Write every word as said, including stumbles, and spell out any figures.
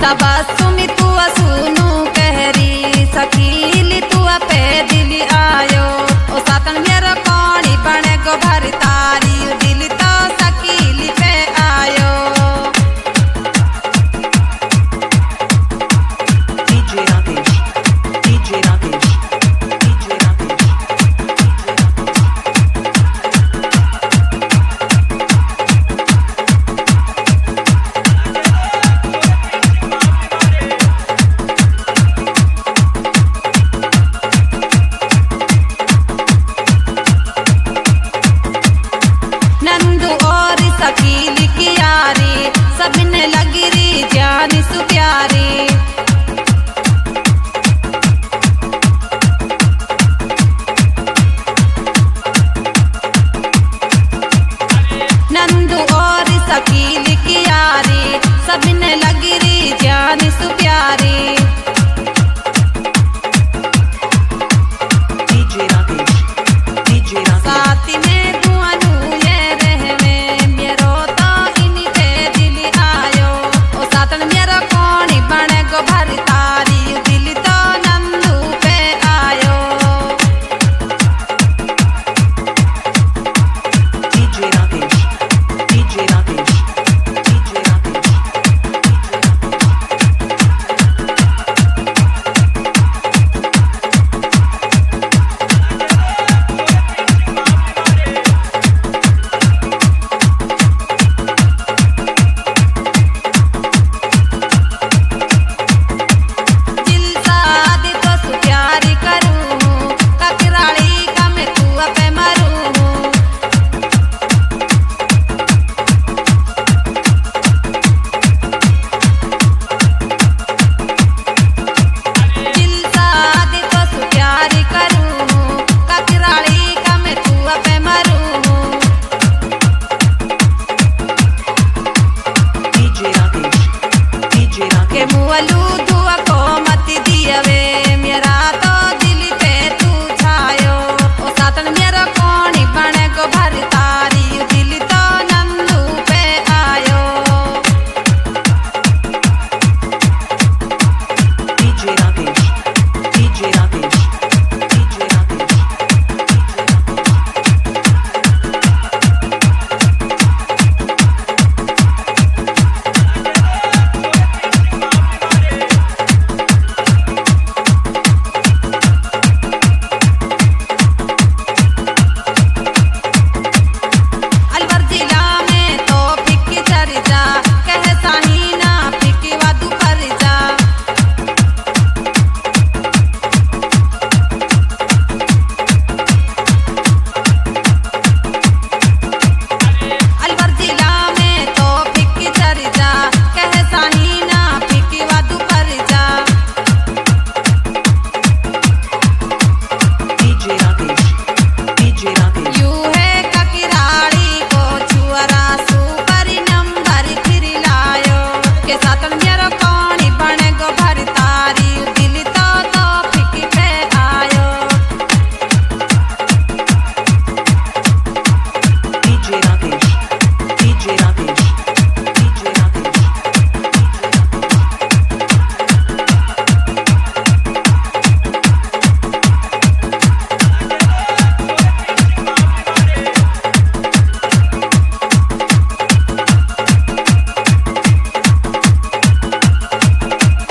तबस्सुमी तू सुनू कहरी सखीली तू पे दिली आयो ओ सातन मेरो कौड़ी बने गो भरी तारी दिल तो सकीली पे आयो। DJ Rakesh DJ Rakesh DJ Rakesh Nandu और सकीली की यारी सबने लगी री जानी सु प्यारी। नंदू और सकीली की यारी सबने लगी री जानी सु प्यारी। डीजे राकेश डीजे राकेश साथी में दुआनु ये रहवे मेरो तो इनी पे दिल आयो ओ सातन मेरो कौड़ी बने गो भरी तारी दिल तो नंदू पे आयो। DJ Rakesh DJ Rakesh DJ Rakesh दिल सादी तो सु प्यारी करूँ ककराली का मैं तू पे मरूँ। दिल सादी तो सु प्यारी करूँ ककराली का मैं तू पे मरूँ। डीजे राकेश डीजे राकेश के मुअलू धुआ को मत दियवे मेरा तो दिल पे तू छायो ओ सातन मेरो कौड़ी बने गो भरी तारी दिल तो नंदू पे आयो। DJ Rakesh DJ Rakesh DJ Rakesh Alwar जिला में तो फिक्की चर जा कह साही ना फिक्की वादू कर जा। अलवर जिला में तो फिक्की चर जा कह साही ना फिक्की वादू कर जा। डीजे राकेश डीजे राकेश यू है ककिराड़ी को छुअरा सुपर नंबर फिर लायो के साथ